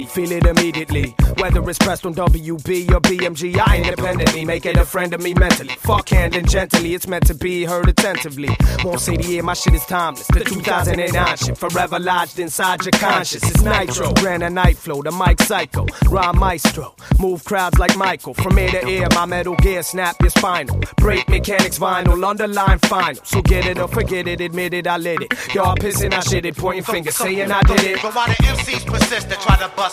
Feel it immediately, whether it's pressed on WB or BMG. I independently make it a friend of me mentally. Fuck handling gently, it's meant to be heard attentively. Won't say the year, my shit is timeless. The 2009 shit, forever lodged inside your conscious. It's nitro, ran a night flow, the mic psycho, rhyme maestro, move crowds like Michael. From ear to ear, my metal gear snap your spinal. Break mechanics vinyl, underline final. So get it or forget it, admit it, I lit it. Y'all pissing, I shit it, pointing fingers, saying I did it. But while the MCs persist to try to bust